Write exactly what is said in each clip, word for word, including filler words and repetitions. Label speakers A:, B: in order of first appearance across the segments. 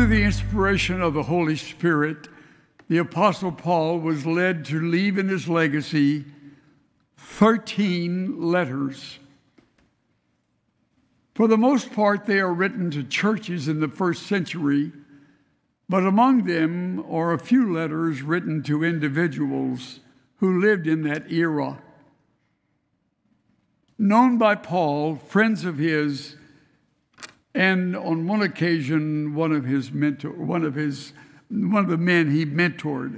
A: Under the inspiration of the Holy Spirit, the Apostle Paul was led to leave in his legacy thirteen letters. For the most part, they are written to churches in the first century, but among them are a few letters written to individuals who lived in that era. Known by Paul, friends of his, and on one occasion, one of his mentor, one of his, one of the men he mentored.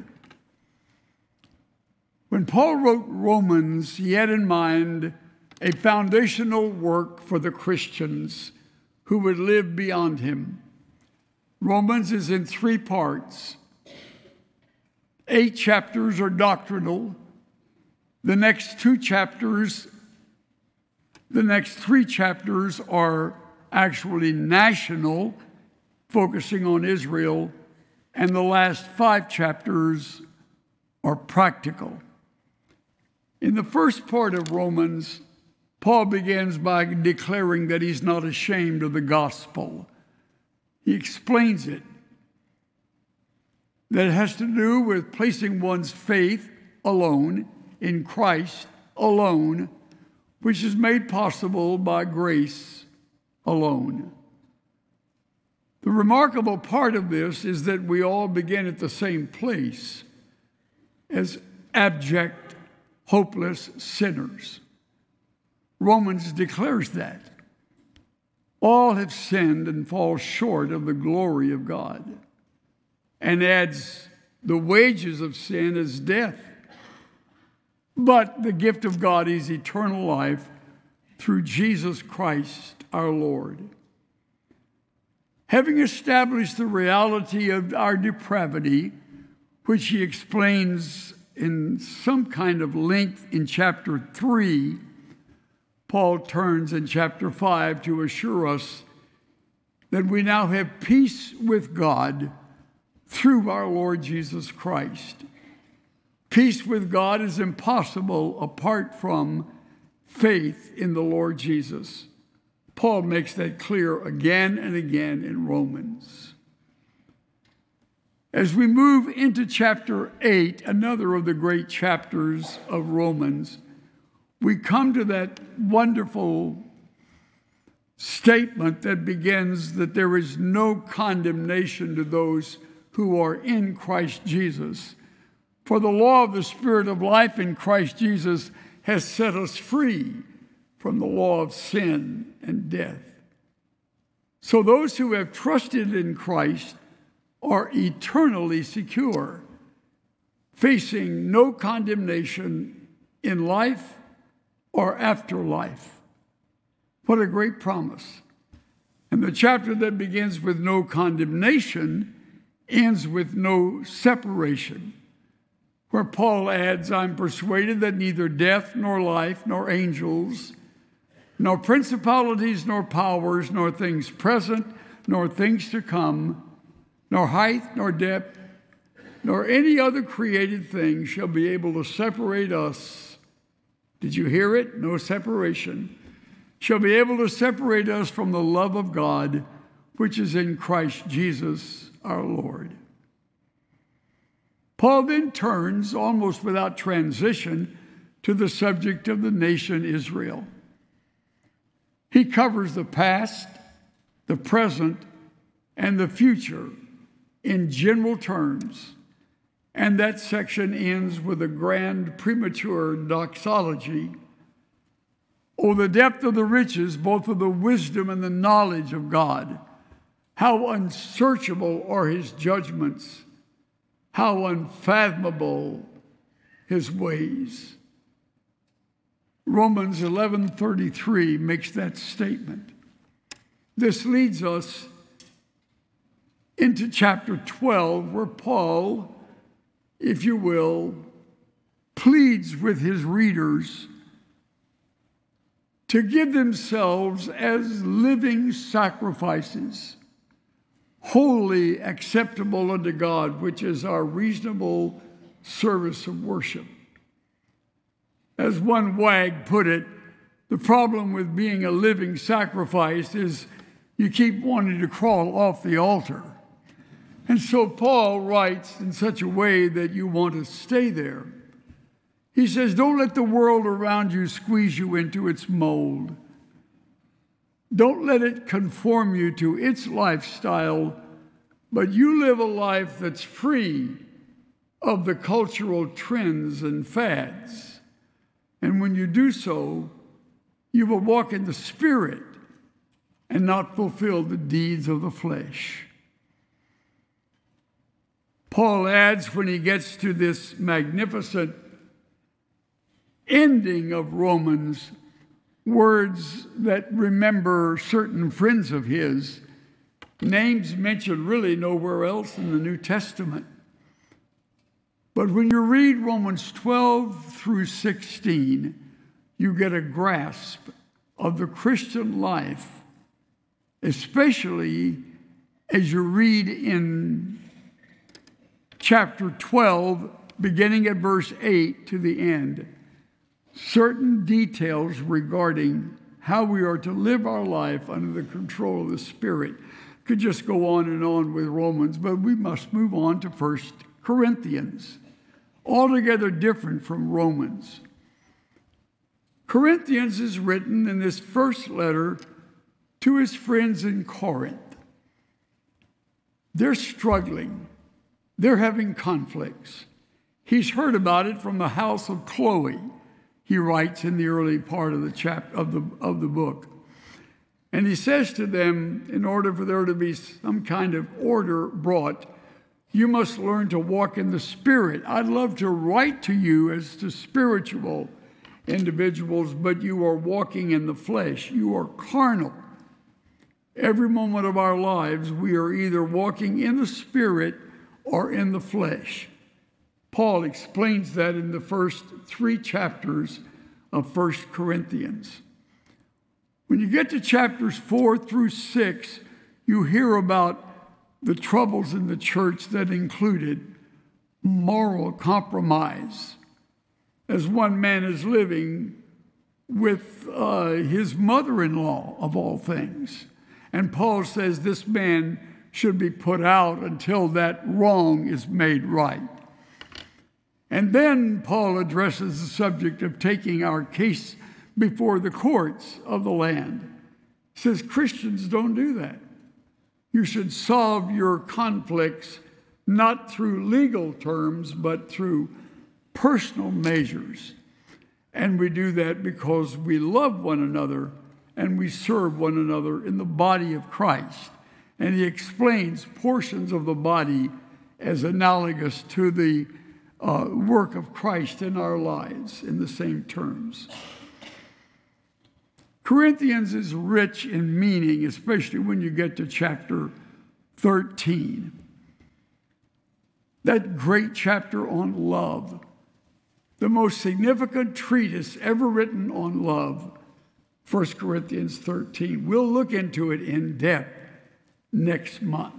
A: When Paul wrote Romans, he had in mind a foundational work for the Christians who would live beyond him. Romans is in three parts. Eight chapters are doctrinal. The next two chapters, the next three chapters are actually national, focusing on Israel, and the last five chapters are practical. In the first part of Romans, Paul begins by declaring that he's not ashamed of the gospel. He explains it, that it has to do with placing one's faith alone in Christ alone, which is made possible by grace alone. The remarkable part of this is that we all begin at the same place as abject, hopeless sinners. Romans declares that. All have sinned and fall short of the glory of God, and adds the wages of sin is death. But the gift of God is eternal life through Jesus Christ our Lord. Having established the reality of our depravity, which he explains in some kind of length in chapter three, Paul turns in chapter five to assure us that we now have peace with God through our Lord Jesus Christ. Peace with God is impossible apart from faith in the Lord Jesus. Paul makes that clear again and again in Romans. As we move into chapter eight, another of the great chapters of Romans, we come to that wonderful statement that begins that there is no condemnation to those who are in Christ Jesus. For the law of the Spirit of life in Christ Jesus has set us free from the law of sin and death. So those who have trusted in Christ are eternally secure, facing no condemnation in life or after life. What a great promise. And the chapter that begins with no condemnation ends with no separation, where Paul adds, I'm persuaded that neither death nor life nor angels, nor principalities nor powers, nor things present, nor things to come, nor height nor depth, nor any other created thing shall be able to separate us. Did you hear it? No separation. Shall be able to separate us from the love of God, which is in Christ Jesus our Lord. Paul then turns, almost without transition, to the subject of the nation Israel. He covers the past, the present, and the future in general terms, and that section ends with a grand premature doxology. Oh, the depth of the riches, both of the wisdom and the knowledge of God. How unsearchable are his judgments. How unfathomable his ways. Romans eleven thirty-three makes that statement. This leads us into chapter twelve, where Paul, if you will, pleads with his readers to give themselves as living sacrifices, wholly acceptable unto God, which is our reasonable service of worship. As one wag put it, the problem with being a living sacrifice is you keep wanting to crawl off the altar. And so Paul writes in such a way that you want to stay there. He says, don't let the world around you squeeze you into its mold. Don't let it conform you to its lifestyle, but you live a life that's free of the cultural trends and fads. And when you do so, you will walk in the Spirit and not fulfill the deeds of the flesh. Paul adds, when he gets to this magnificent ending of Romans, words that remember certain friends of his, names mentioned really nowhere else in the New Testament. But when you read Romans twelve through sixteen, you get a grasp of the Christian life, especially as you read in chapter twelve, beginning at verse eight to the end, certain details regarding how we are to live our life under the control of the Spirit. Could just go on and on with Romans, but we must move on to First Corinthians, altogether different from Romans. Corinthians is written in this first letter to his friends in Corinth. They're struggling. They're having conflicts. He's heard about it from the house of Chloe, he writes in the early part of the chap of the of the book. And he says to them, in order for there to be some kind of order brought, you must learn to walk in the Spirit. I'd love to write to you as to spiritual individuals, but you are walking in the flesh. You are carnal. Every moment of our lives, we are either walking in the Spirit or in the flesh. Paul explains that in the first three chapters of First Corinthians. When you get to chapters four through six, you hear about the troubles in the church that included moral compromise, as one man is living with uh, his mother-in-law, of all things. And Paul says this man should be put out until that wrong is made right. And then Paul addresses the subject of taking our case before the courts of the land. He says Christians don't do that. You should solve your conflicts not through legal terms, but through personal measures. And we do that because we love one another and we serve one another in the body of Christ. And he explains portions of the body as analogous to the uh, work of Christ in our lives in the same terms. Corinthians is rich in meaning, especially when you get to chapter thirteen. That great chapter on love, the most significant treatise ever written on love, First Corinthians thirteen. We'll look into it in depth next month.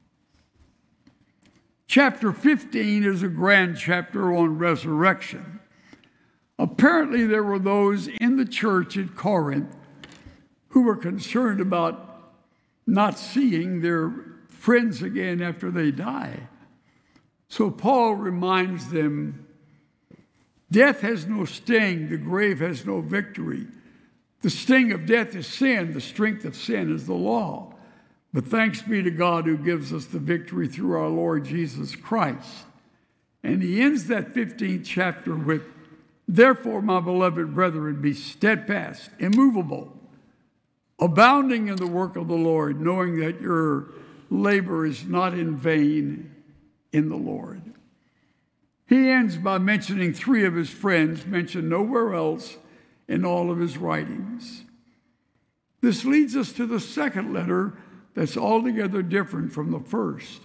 A: Chapter fifteen is a grand chapter on resurrection. Apparently, there were those in the church at Corinth who were concerned about not seeing their friends again after they die. So Paul reminds them, death has no sting, the grave has no victory. The sting of death is sin, the strength of sin is the law. But thanks be to God who gives us the victory through our Lord Jesus Christ. And he ends that fifteenth chapter with, therefore, my beloved brethren, be steadfast, immovable, abounding in the work of the Lord, knowing that your labor is not in vain in the Lord. He ends by mentioning three of his friends, mentioned nowhere else in all of his writings. This leads us to the second letter that's altogether different from the first.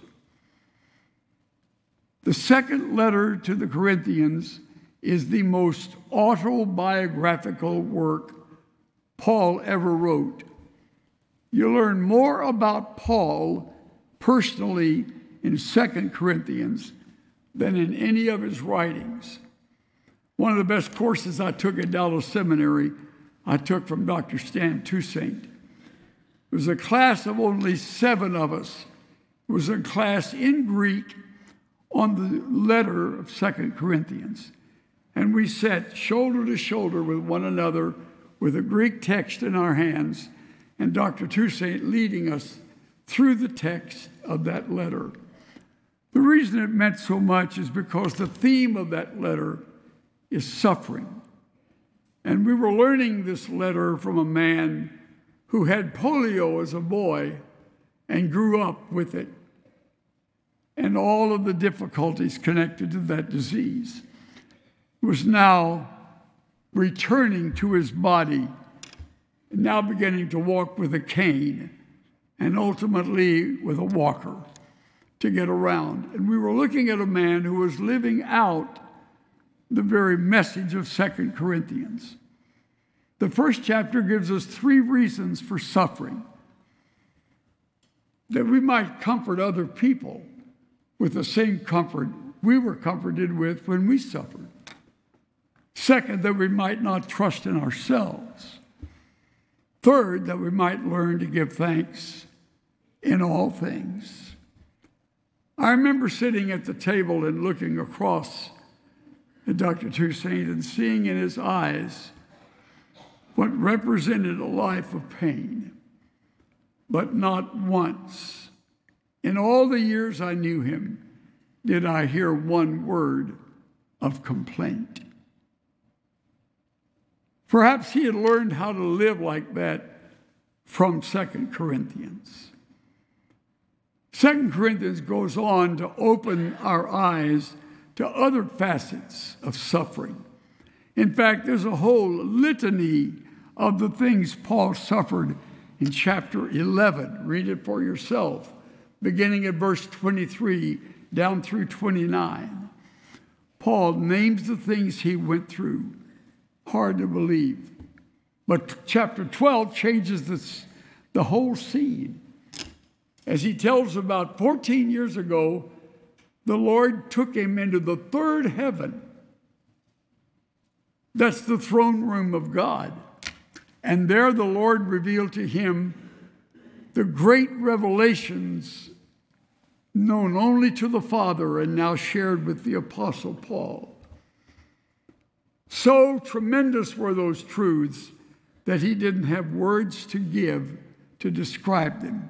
A: The second letter to the Corinthians is the most autobiographical work Paul ever wrote. You learn more about Paul personally in Second Corinthians than in any of his writings. One of the best courses I took at Dallas Seminary, I took from Doctor Stan Toussaint. It was a class of only seven of us, was a class in Greek on the letter of Second Corinthians. And we sat shoulder to shoulder with one another with a Greek text in our hands, and Doctor Toussaint leading us through the text of that letter. The reason it meant so much is because the theme of that letter is suffering. And we were learning this letter from a man who had polio as a boy and grew up with it, and all of the difficulties connected to that disease, was now returning to his body, and now beginning to walk with a cane, and ultimately with a walker to get around. And we were looking at a man who was living out the very message of Second Corinthians. The first chapter gives us three reasons for suffering: that we might comfort other people with the same comfort we were comforted with when we suffered. Second, that we might not trust in ourselves. Third, that we might learn to give thanks in all things. I remember sitting at the table and looking across at Doctor Toussaint and seeing in his eyes what represented a life of pain. But not once in all the years I knew him did I hear one word of complaint. Perhaps he had learned how to live like that from Second Corinthians. Second Corinthians goes on to open our eyes to other facets of suffering. In fact, there's a whole litany of the things Paul suffered in chapter eleven. Read it for yourself, beginning at verse twenty-three down through twenty-nine. Paul names the things he went through. Hard to believe. But chapter twelve changes this, the whole scene. As he tells about fourteen years ago, the Lord took him into the third heaven. That's the throne room of God. And there the Lord revealed to him the great revelations known only to the Father and now shared with the Apostle Paul. So tremendous were those truths that he didn't have words to give to describe them.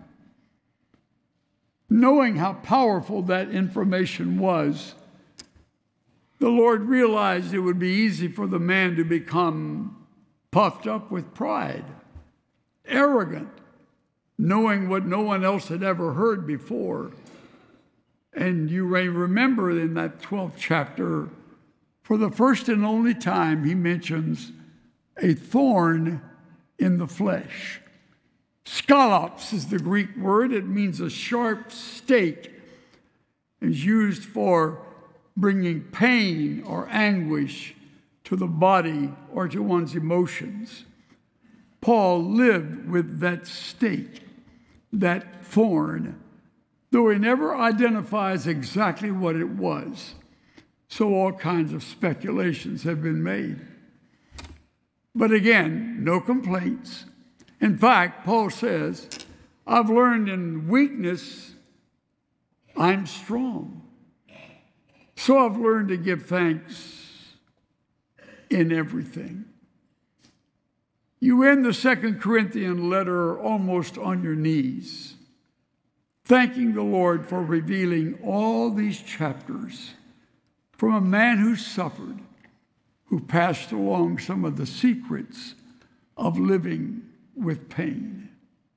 A: Knowing how powerful that information was, the Lord realized it would be easy for the man to become puffed up with pride, arrogant, knowing what no one else had ever heard before. And you may remember in that twelfth chapter, for the first and only time, he mentions a thorn in the flesh. Skalops is the Greek word. It means a sharp stake. It's used for bringing pain or anguish to the body or to one's emotions. Paul lived with that stake, that thorn, though he never identifies exactly what it was. So all kinds of speculations have been made. But again, no complaints. In fact, Paul says, I've learned in weakness, I'm strong. So I've learned to give thanks in everything. You end the Second Corinthians letter almost on your knees, thanking the Lord for revealing all these chapters from a man who suffered, who passed along some of the secrets of living with pain.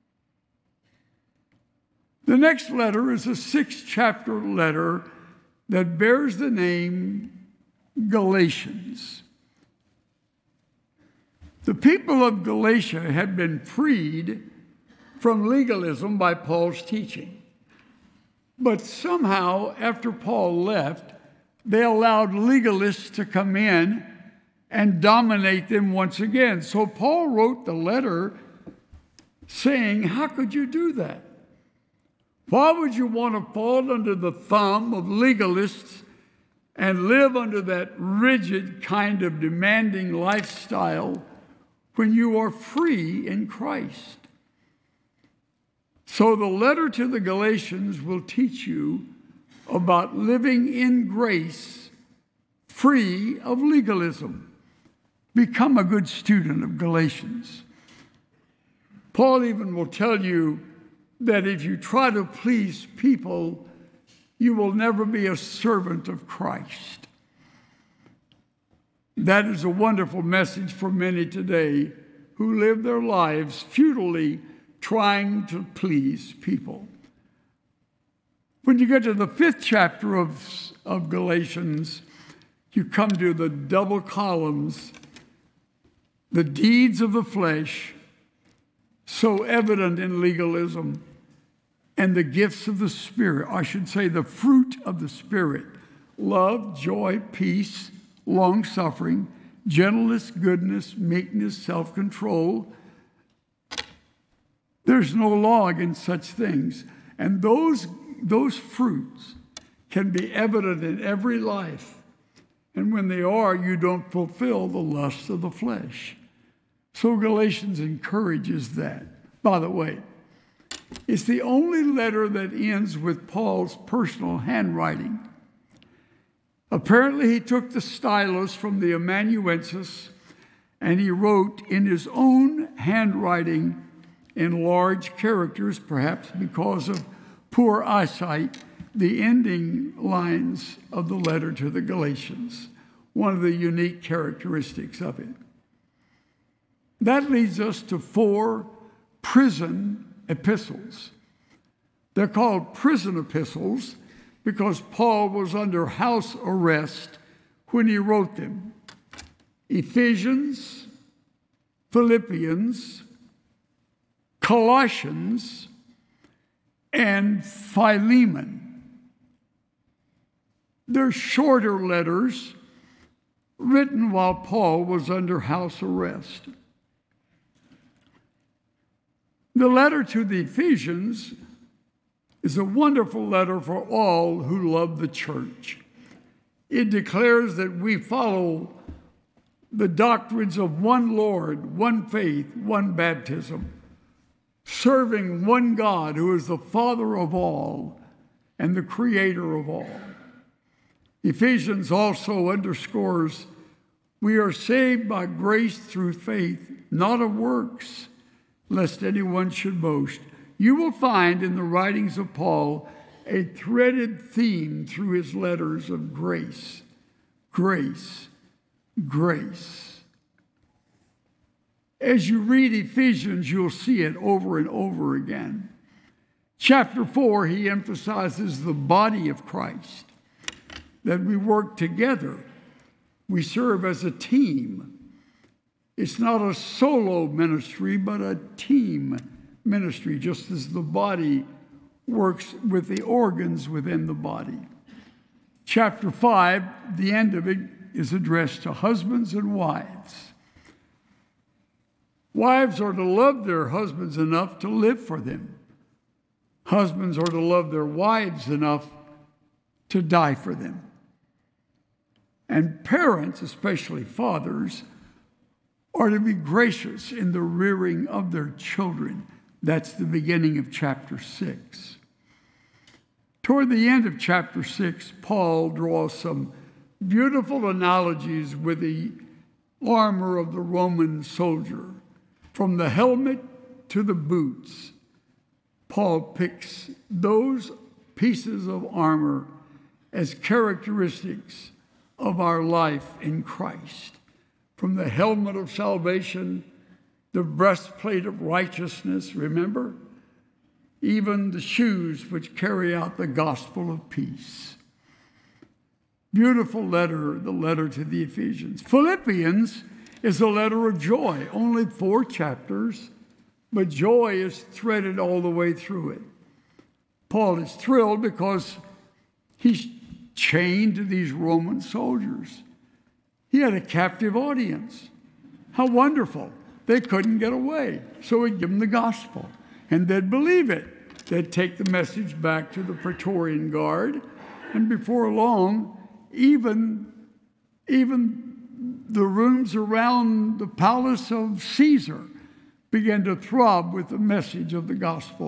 A: The next letter is a six-chapter letter that bears the name Galatians. The people of Galatia had been freed from legalism by Paul's teaching. But somehow, after Paul left, they allowed legalists to come in and dominate them once again. So Paul wrote the letter saying, how could you do that? Why would you want to fall under the thumb of legalists and live under that rigid kind of demanding lifestyle when you are free in Christ? So the letter to the Galatians will teach you about living in grace, free of legalism. Become a good student of Galatians. Paul even will tell you that if you try to please people, you will never be a servant of Christ. That is a wonderful message for many today who live their lives futilely trying to please people. When you get to the fifth chapter of, of Galatians, you come to the double columns, the deeds of the flesh, so evident in legalism, and the gifts of the Spirit, I should say the fruit of the Spirit, love, joy, peace, long-suffering, gentleness, goodness, meekness, self-control. There's no law against such things. And those, those fruits can be evident in every life. And when they are, you don't fulfill the lusts of the flesh. So Galatians encourages that. By the way, it's the only letter that ends with Paul's personal handwriting. Apparently, he took the stylus from the amanuensis and he wrote in his own handwriting in large characters, perhaps because of poor eyesight, the ending lines of the letter to the Galatians, one of the unique characteristics of it. That leads us to four prison epistles. They're called prison epistles because Paul was under house arrest when he wrote them. Ephesians, Philippians, Colossians, and Philemon. They're shorter letters written while Paul was under house arrest. The letter to the Ephesians is a wonderful letter for all who love the church. It declares that we follow the doctrines of one Lord, one faith, one baptism, serving one God who is the Father of all and the Creator of all. Ephesians also underscores we are saved by grace through faith, not of works, lest anyone should boast. You will find in the writings of Paul a threaded theme through his letters of grace, grace, grace. As you read Ephesians, you'll see it over and over again. Chapter four, he emphasizes the body of Christ, that we work together. We serve as a team. It's not a solo ministry, but a team ministry, just as the body works with the organs within the body. Chapter five, the end of it, is addressed to husbands and wives. Wives are to love their husbands enough to live for them. Husbands are to love their wives enough to die for them. And parents, especially fathers, are to be gracious in the rearing of their children. That's the beginning of chapter six. Toward the end of chapter six, Paul draws some beautiful analogies with the armor of the Roman soldier. From the helmet to the boots, Paul picks those pieces of armor as characteristics of our life in Christ. From the helmet of salvation, the breastplate of righteousness, remember? Even the shoes which carry out the gospel of peace. Beautiful letter, the letter to the Ephesians. Philippians is a letter of joy, only four chapters, but joy is threaded all the way through it. Paul is thrilled because he's chained to these Roman soldiers. He had a captive audience. How wonderful. They couldn't get away. So he'd give them the gospel, and they'd believe it. They'd take the message back to the Praetorian Guard, and before long, even, even the rooms around the palace of Caesar began to throb with the message of the gospel,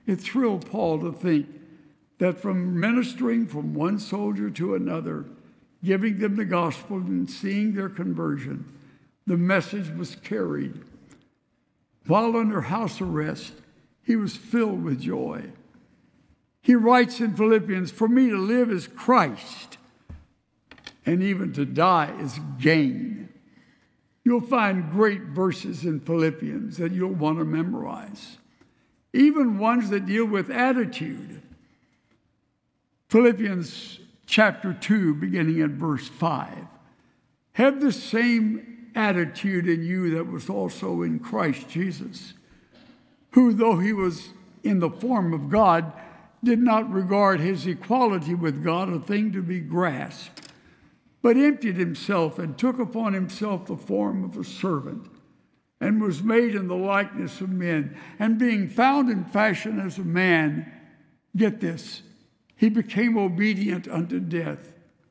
A: It thrilled Paul to think that from ministering from one soldier to another, giving them the gospel and seeing their conversion, the message was carried. While under house arrest, he was filled with joy. He writes in Philippians, "For me to live is Christ, and even to die is gain." You'll find great verses in Philippians that you'll want to memorize, even ones that deal with attitude. Philippians chapter two, beginning at verse five. Have the same attitude in you that was also in Christ Jesus, who, though he was in the form of God, did not regard his equality with God a thing to be grasped, but emptied himself and took upon himself the form of a servant, and was made in the likeness of men. And being found in fashion as a man, get this, he became obedient unto death,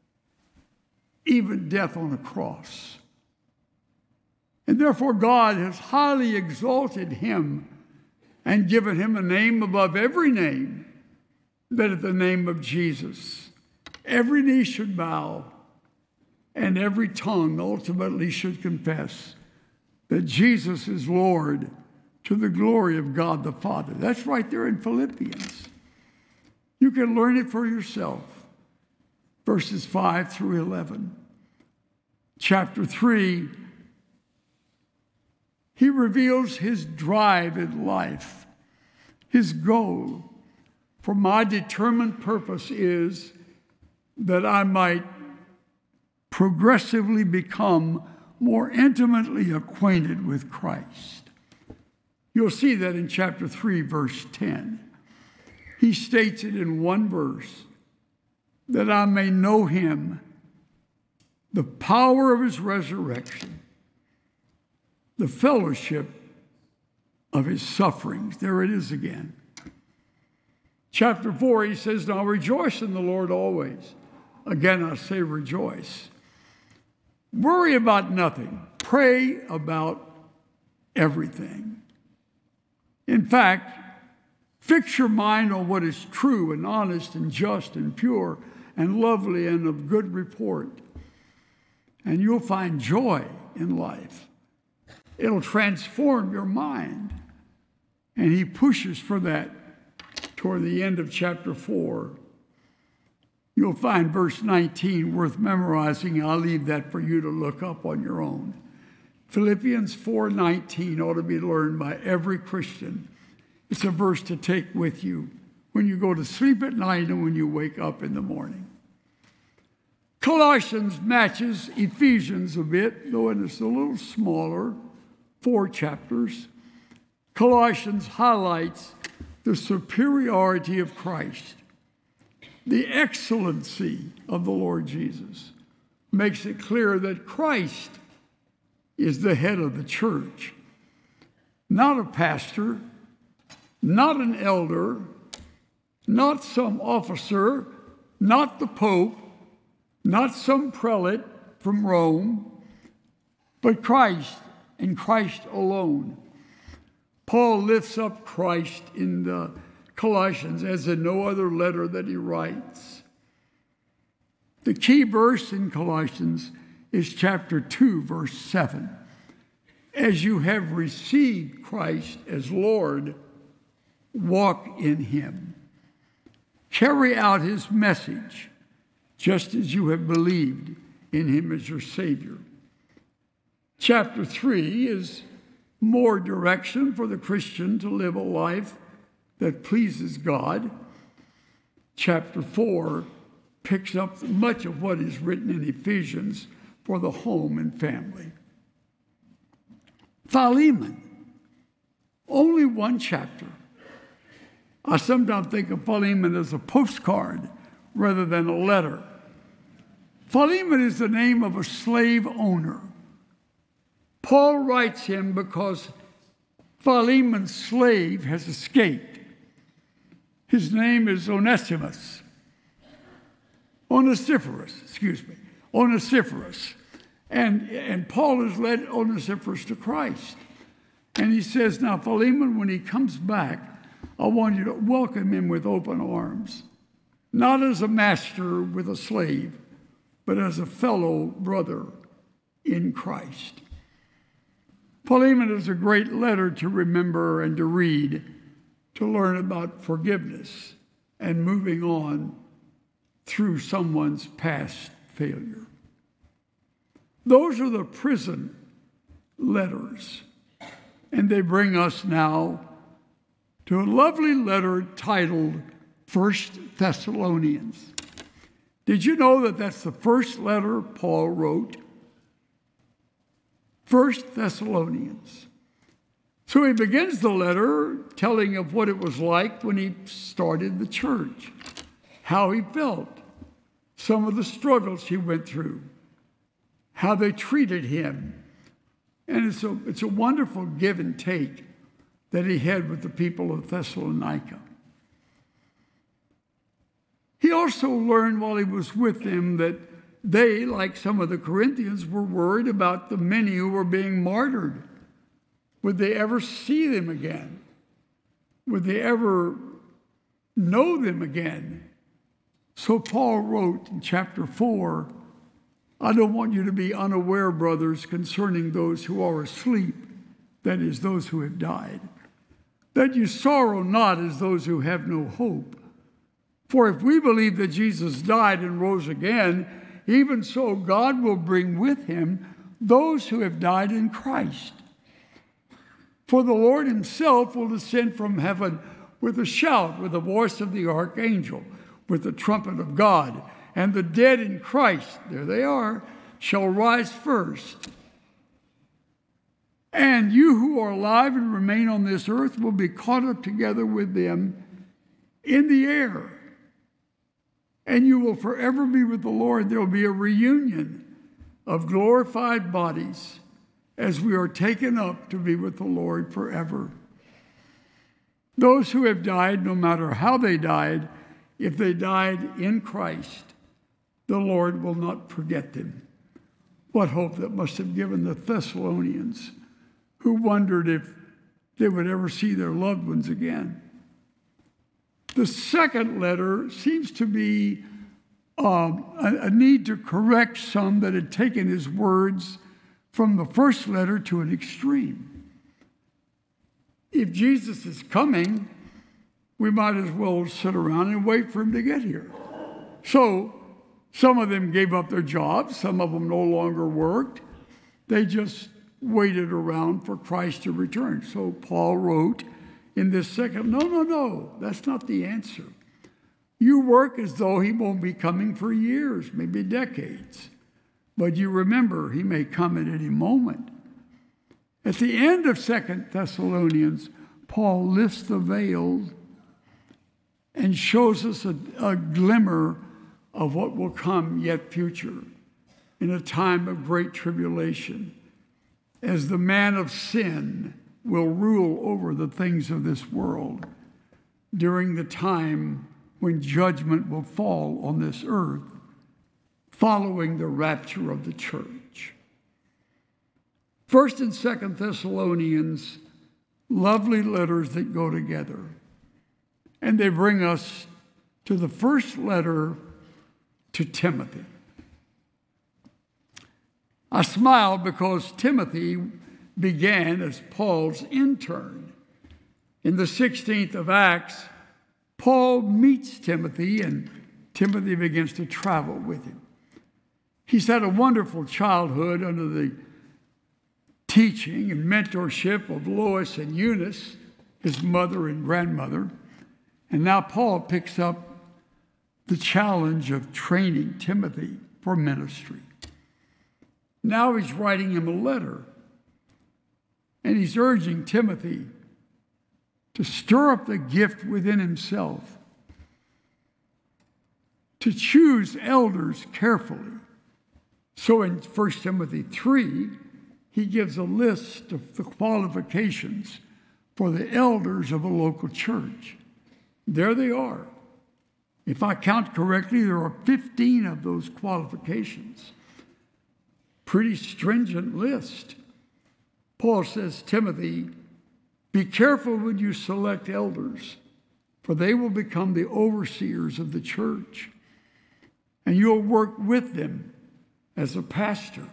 A: even death on a cross. And therefore God has highly exalted him and given him a name above every name, that at the name of Jesus, every knee should bow and every tongue ultimately should confess that Jesus is Lord, to the glory of God the Father. That's right there in Philippians. You can learn it for yourself. Verses five through eleven. Chapter three, he reveals his drive in life, his goal. For my determined purpose is that I might progressively become more intimately acquainted with Christ. You'll see that in chapter three, verse ten. He states it in one verse, that I may know him, the power of his resurrection, the fellowship of his sufferings. There it is again. Chapter four, he says, now rejoice in the Lord always. Again, I say rejoice. Worry about nothing. Pray about everything. In fact, fix your mind on what is true and honest and just and pure and lovely and of good report. And you'll find joy in life. It'll transform your mind. And he pushes for that toward the end of chapter four. You'll find verse nineteen worth memorizing. I'll leave that for you to look up on your own. Philippians four nineteen ought to be learned by every Christian. It's a verse to take with you when you go to sleep at night and when you wake up in the morning. Colossians matches Ephesians a bit, though it's a little smaller, four chapters. Colossians highlights the superiority of Christ, the excellency of the Lord Jesus. Makes it clear that Christ is the head of the church, not a pastor, not an elder, not some officer, not the Pope, not some prelate from Rome, but Christ and Christ alone. Paul lifts up Christ in the Colossians as in no other letter that he writes. The key verse in Colossians is chapter two, verse seven. As you have received Christ as Lord, walk in him. Carry out his message, just as you have believed in him as your Savior. Chapter three is more direction for the Christian to live a life that pleases God. Chapter four picks up much of what is written in Ephesians for the home and family. Philemon, only one chapter. I sometimes think of Philemon as a postcard rather than a letter. Philemon is the name of a slave owner. Paul writes him because Philemon's slave has escaped. His name is Onesimus. Onesiphorus, excuse me. Onesiphorus. And, and Paul has led Onesiphorus to Christ. And he says, now Philemon, when he comes back, I want you to welcome him with open arms, not as a master with a slave, but as a fellow brother in Christ. Philemon is a great letter to remember and to read, to learn about forgiveness and moving on through someone's past failure. Those are the prison letters, and they bring us now to a lovely letter titled First Thessalonians. Did you know that that's the first letter Paul wrote? First Thessalonians. So he begins the letter telling of what it was like when he started the church, how he felt, some of the struggles he went through, how they treated him. And it's a, it's a wonderful give and take that he had with the people of Thessalonica. He also learned while he was with them that they, like some of the Corinthians, were worried about the many who were being martyred. Would they ever see them again? Would they ever know them again? So Paul wrote in chapter four, I don't want you to be unaware, brothers, concerning those who are asleep, that is, those who have died, that you sorrow not as those who have no hope. For if we believe that Jesus died and rose again, even so God will bring with him those who have died in Christ. For the Lord himself will descend from heaven with a shout, with the voice of the archangel, with the trumpet of God, and the dead in Christ, there they are, shall rise first. And you who are alive and remain on this earth will be caught up together with them in the air. And you will forever be with the Lord. There will be a reunion of glorified bodies as we are taken up to be with the Lord forever. Those who have died, no matter how they died, if they died in Christ, the Lord will not forget them. What hope that must have given the Thessalonians, who wondered if they would ever see their loved ones again. The second letter seems to be um, a, a need to correct some that had taken his words from the first letter to an extreme. If Jesus is coming, we might as well sit around and wait for him to get here. So some of them gave up their jobs. Some of them no longer worked. They just waited around for Christ to return. So Paul wrote in this second, no, no, no, that's not the answer. You work as though he won't be coming for years, maybe decades. But you remember, he may come at any moment. At the end of Second Thessalonians, Paul lifts the veil and shows us a, a glimmer of what will come yet future in a time of great tribulation, as the man of sin will rule over the things of this world during the time when judgment will fall on this earth following the rapture of the church. First and Second Thessalonians, lovely letters that go together. And they bring us to the first letter to Timothy. I smile because Timothy began as Paul's intern. In the sixteenth of Acts, Paul meets Timothy, and Timothy begins to travel with him. He's had a wonderful childhood under the teaching and mentorship of Lois and Eunice, his mother and grandmother. And now Paul picks up the challenge of training Timothy for ministry. Now he's writing him a letter, and he's urging Timothy to stir up the gift within himself, to choose elders carefully. So in First Timothy three, he gives a list of the qualifications for the elders of a local church. There they are. If I count correctly, there are fifteen of those qualifications. Pretty stringent list. Paul says, Timothy, Be careful when you select elders, for they will become the overseers of the church, and you'll work with them as a pastor.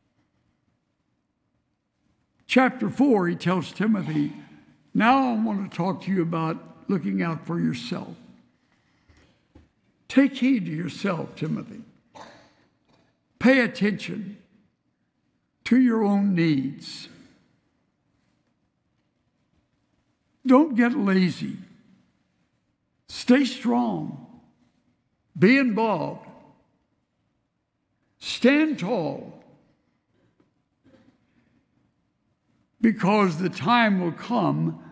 A: Chapter four, he tells Timothy, now I want to talk to you about looking out for yourself. Take heed to yourself, Timothy. Pay attention to your own needs. Don't get lazy. Stay strong. Be involved. Stand tall. Because the time will come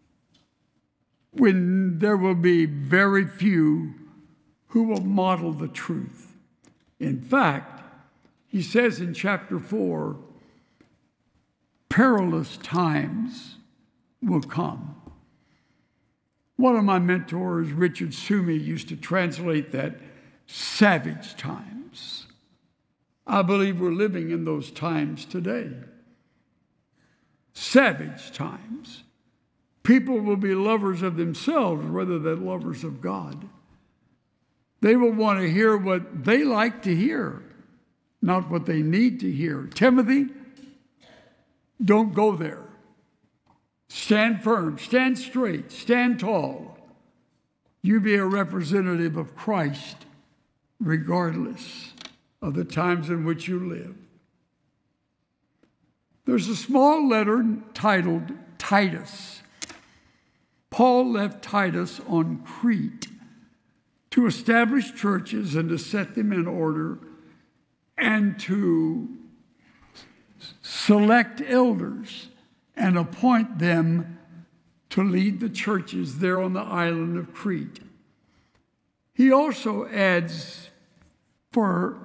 A: when there will be very few who will model the truth. In fact, he says in chapter four, perilous times will come. One of my mentors, Richard Sumi, used to translate that savage times. I believe we're living in those times today. Savage times. People will be lovers of themselves rather than lovers of God. They will want to hear what they like to hear, not what they need to hear. Timothy, don't go there. Stand firm, stand straight, stand tall. You be a representative of Christ regardless of the times in which you live. There's a small letter titled Titus. Paul left Titus on Crete to establish churches and to set them in order and to select elders and appoint them to lead the churches there on the island of Crete. He also adds for,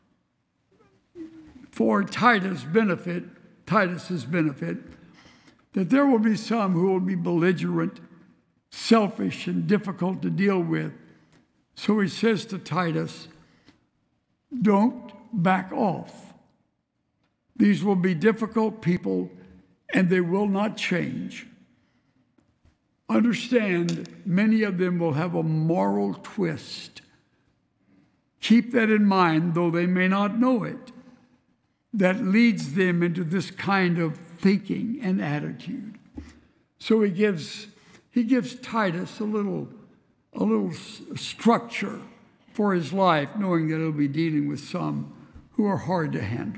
A: for Titus' benefit, Titus's benefit, that there will be some who will be belligerent, selfish, and difficult to deal with. So he says to Titus, don't back off. These will be difficult people, and they will not change. Understand, many of them will have a moral twist. Keep that in mind, though they may not know it. That leads them into this kind of thinking and attitude. So he gives, he gives Titus a little, a little structure for his life, knowing that he'll be dealing with some who are hard to handle.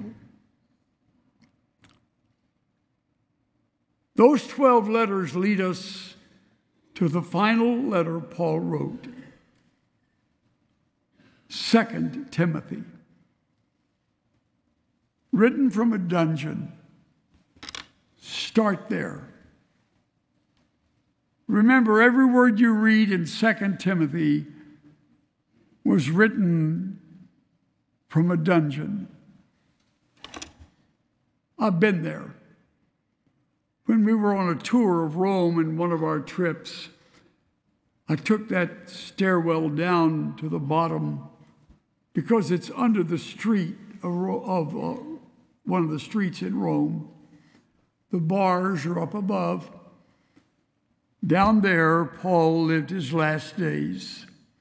A: Those twelve letters lead us to the final letter Paul wrote, Second Timothy, written from a dungeon. Start there. Remember, every word you read in Second Timothy was written from a dungeon. I've been there. When we were on a tour of Rome in one of our trips, I took that stairwell down to the bottom because it's under the street of uh, one of the streets in Rome. The bars are up above. Down there, Paul lived his last days.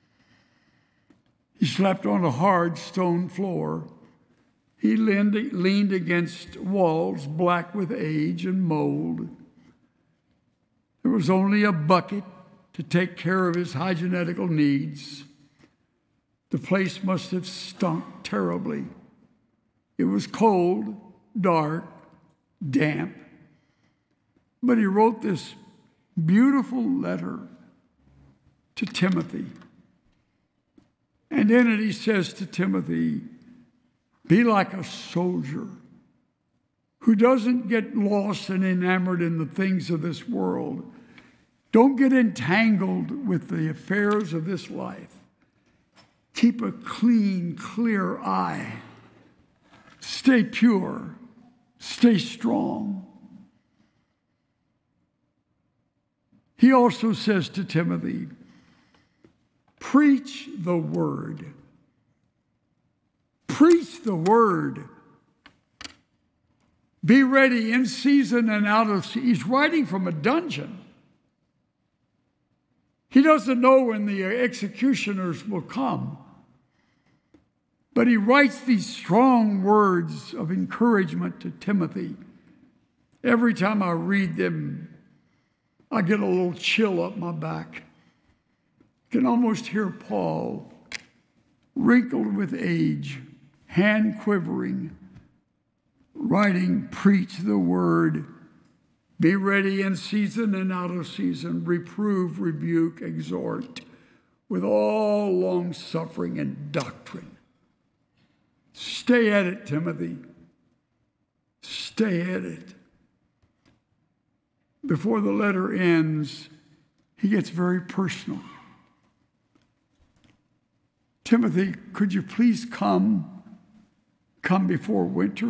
A: He slept on a hard stone floor. He leaned, leaned against walls black with age and mold. There was only a bucket to take care of his hygienical needs. The place must have stunk terribly. It was cold, dark, damp. But he wrote this beautiful letter to Timothy. And in it he says to Timothy, be like a soldier who doesn't get lost and enamored in the things of this world. Don't get entangled with the affairs of this life. Keep a clean, clear eye. Stay pure. Stay strong. He also says to Timothy, preach the word. Preach the word. Be ready in season and out of season. He's writing from a dungeon. He doesn't know when the executioners will come. But he writes these strong words of encouragement to Timothy. Every time I read them, I get a little chill up my back. You can almost hear Paul, wrinkled with age, hand quivering, writing, preach the word, be ready in season and out of season, reprove, rebuke, exhort, with all long suffering and doctrine. Stay at it, Timothy. Stay at it. Before the letter ends, he gets very personal. Timothy, could you please come, come before winter?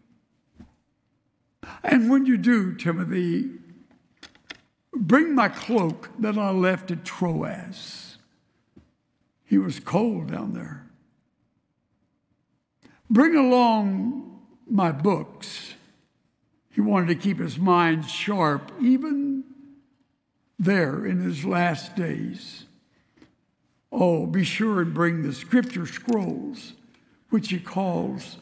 A: And when you do, Timothy, bring my cloak that I left at Troas. He was cold down there. Bring along my books. He wanted to keep his mind sharp, even there in his last days. Oh, be sure and bring the scripture scrolls, which he calls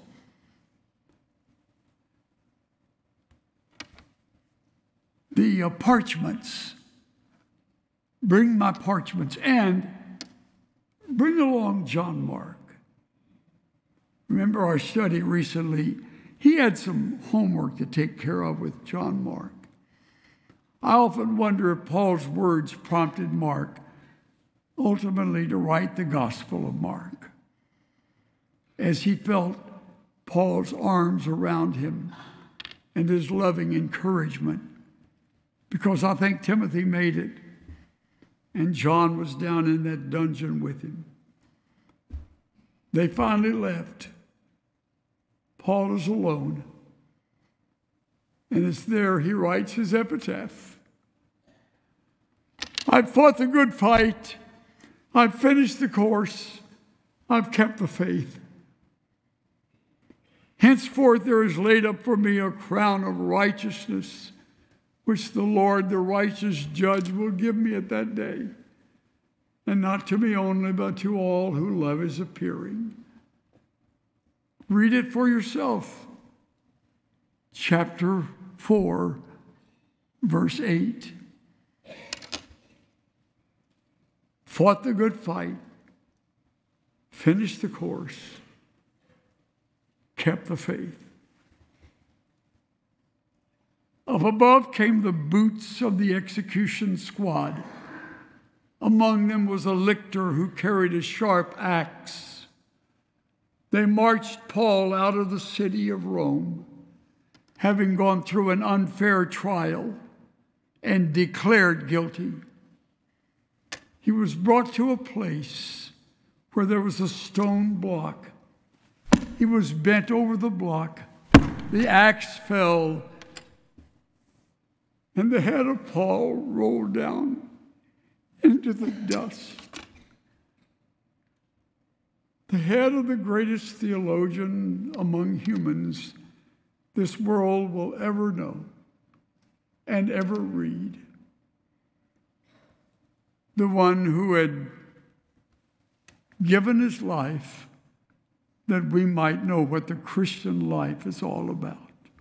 A: the uh, parchments. Bring my parchments and bring along John Mark. Remember our study recently, he had some homework to take care of with John Mark. I often wonder if Paul's words prompted Mark ultimately to write the Gospel of Mark, as he felt Paul's arms around him and his loving encouragement, because I think Timothy made it, and John was down in that dungeon with him. They finally left. Paul is alone, and it's there he writes his epitaph. I've fought the good fight. I've finished the course. I've kept the faith. Henceforth there is laid up for me a crown of righteousness, which the Lord, the righteous judge, will give me at that day, and not to me only, but to all who love his appearing. Read it for yourself. Chapter four, verse eight. Fought the good fight, finished the course, kept the faith. Up above came the boots of the execution squad. Among them was a lictor who carried a sharp axe. They marched Paul out of the city of Rome, having gone through an unfair trial and declared guilty. He was brought to a place where there was a stone block. He was bent over the block. The axe fell, and the head of Paul rolled down into the dust. The head of the greatest theologian among humans this world will ever know and ever read. The one who had given his life that we might know what the Christian life is all about.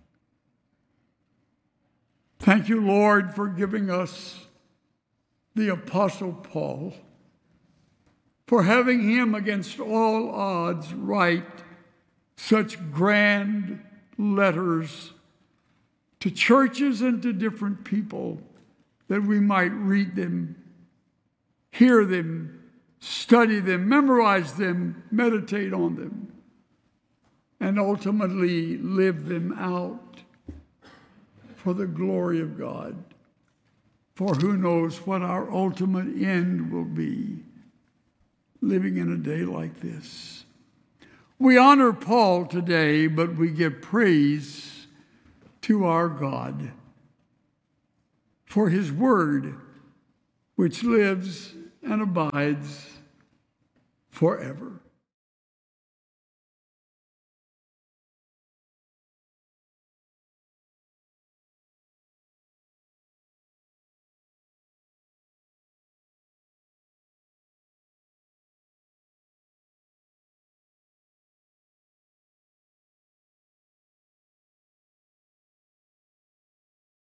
A: Thank you, Lord, for giving us the Apostle Paul, for having him against all odds write such grand letters to churches and to different people, that we might read them, hear them, study them, memorize them, meditate on them, and ultimately live them out for the glory of God. For who knows what our ultimate end will be living in a day like this. We honor Paul today, but we give praise to our God for his word, which lives and abides forever.